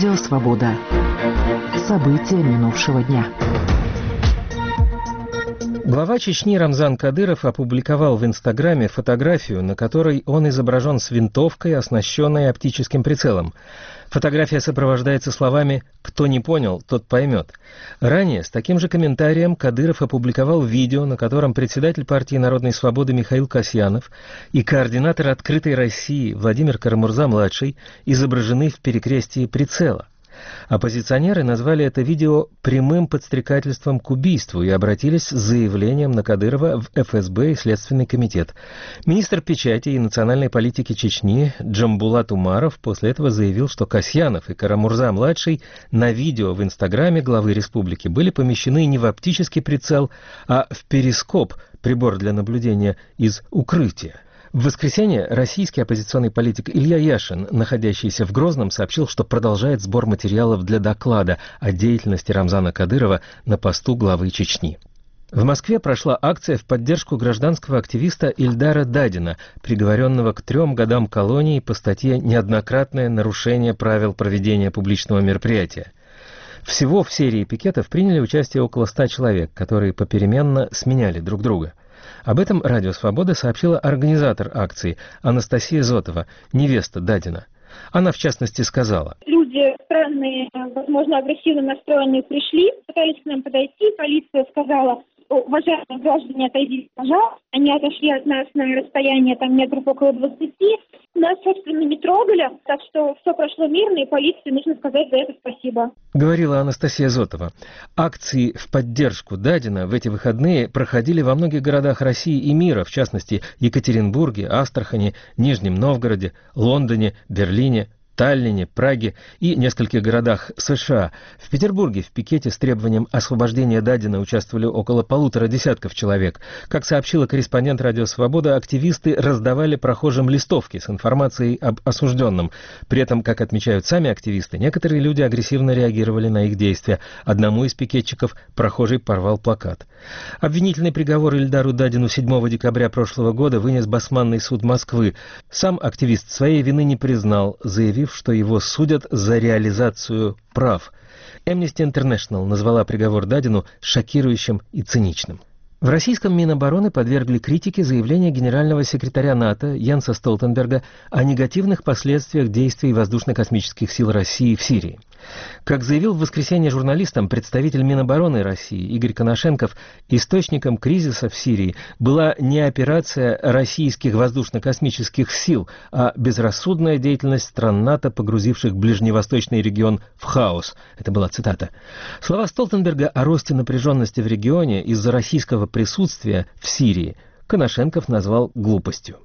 Радио «Свобода». События минувшего дня. Глава Чечни Рамзан Кадыров опубликовал в Инстаграме фотографию, на которой он изображен с винтовкой, оснащенной оптическим прицелом. Фотография сопровождается словами «Кто не понял, тот поймет». Ранее с таким же комментарием Кадыров опубликовал видео, на котором председатель партии Народной свободы Михаил Касьянов и координатор «Открытой России» Владимир Карамурза-младший изображены в перекрестии прицела. Оппозиционеры назвали это видео прямым подстрекательством к убийству и обратились с заявлением на Кадырова в ФСБ и Следственный комитет. Министр печати и национальной политики Чечни Джамбулат Умаров после этого заявил, что Касьянов и Карамурза-младший на видео в Инстаграме главы республики были помещены не в оптический прицел, а в перископ, прибор для наблюдения из укрытия. В воскресенье российский оппозиционный политик Илья Яшин, находящийся в Грозном, сообщил, что продолжает сбор материалов для доклада о деятельности Рамзана Кадырова на посту главы Чечни. В Москве прошла акция в поддержку гражданского активиста Ильдара Дадина, приговоренного к 3 годам колонии по статье «Неоднократное нарушение правил проведения публичного мероприятия». Всего в серии пикетов приняли участие около 100 человек, которые попеременно сменяли друг друга. Об этом Радио «Свобода» сообщила организатор акции Анастасия Зотова, невеста Дадина. Она, в частности, сказала: «Люди странные, возможно, агрессивно настроенные пришли, пытались к нам подойти. Полиция сказала: уважаемые граждане, отойдите, пожалуйста. Они отошли от нас на расстояние метров около 20. Нас, собственно, не трогали, так что все прошло мирно, и полиции нужно сказать за это спасибо», — говорила Анастасия Зотова. Акции в поддержку Дадина в эти выходные проходили во многих городах России и мира, в частности, Екатеринбурге, Астрахани, Нижнем Новгороде, Лондоне, Берлине, Таллине, Праге и нескольких городах США. В Петербурге в пикете с требованием освобождения Дадина участвовали около 150 десятков человек. Как сообщила корреспондент «Радио Свобода», активисты раздавали прохожим листовки с информацией об осужденном. При этом, как отмечают сами активисты, некоторые люди агрессивно реагировали на их действия. Одному из пикетчиков прохожий порвал плакат. Обвинительный приговор Ильдару Дадину 7 декабря прошлого года вынес Басманный суд Москвы. Сам активист своей вины не признал, заявив, что его судят за реализацию прав. Amnesty International назвала приговор Дадину шокирующим и циничным. В российском Минобороны подвергли критике заявления генерального секретаря НАТО Йенса Столтенберга о негативных последствиях действий воздушно-космических сил России в Сирии. Как заявил в воскресенье журналистам представитель Минобороны России Игорь Коношенков, источником кризиса в Сирии была не операция российских воздушно-космических сил, а безрассудная деятельность стран НАТО, погрузивших ближневосточный регион в хаос. Это была цитата. Слова Столтенберга о росте напряженности в регионе из-за российского присутствия в Сирии Коношенков назвал глупостью.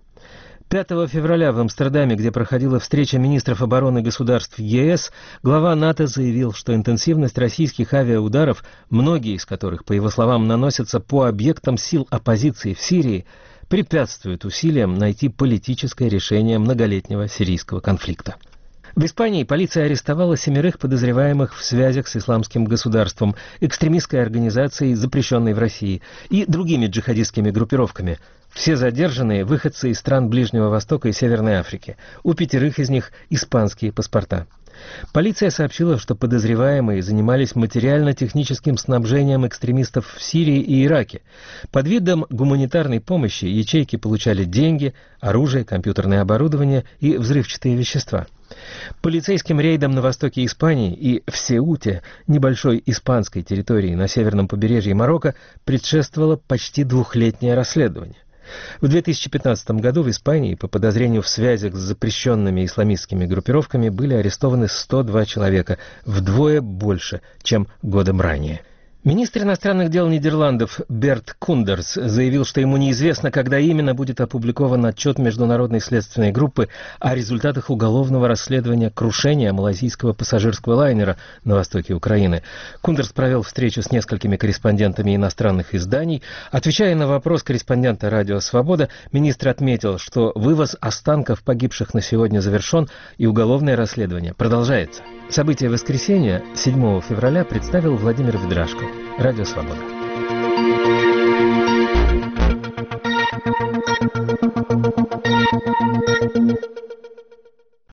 5 февраля в Амстердаме, где проходила встреча министров обороны государств ЕС, глава НАТО заявил, что интенсивность российских авиаударов, многие из которых, по его словам, наносятся по объектам сил оппозиции в Сирии, препятствует усилиям найти политическое решение многолетнего сирийского конфликта. В Испании полиция арестовала 7 подозреваемых в связях с исламским государством, экстремистской организацией, запрещенной в России, и другими джихадистскими группировками. Все задержанные – выходцы из стран Ближнего Востока и Северной Африки. У 5 из них испанские паспорта. Полиция сообщила, что подозреваемые занимались материально-техническим снабжением экстремистов в Сирии и Ираке. Под видом гуманитарной помощи ячейки получали деньги, оружие, компьютерное оборудование и взрывчатые вещества. Полицейским рейдам на востоке Испании и в Сеуте, небольшой испанской территории на северном побережье Марокко, предшествовало почти 2-летнее расследование. В 2015 году в Испании по подозрению в связях с запрещенными исламистскими группировками были арестованы 102 человека, вдвое больше, чем годом ранее. Министр иностранных дел Нидерландов Берт Кундерс заявил, что ему неизвестно, когда именно будет опубликован отчет Международной следственной группы о результатах уголовного расследования крушения малайзийского пассажирского лайнера на востоке Украины. Кундерс провел встречу с несколькими корреспондентами иностранных изданий. Отвечая на вопрос корреспондента «Радио Свобода», министр отметил, что вывоз останков погибших на сегодня завершен и уголовное расследование продолжается. События воскресенья 7 февраля представил Владимир Ведрашко. Радио «Свобода».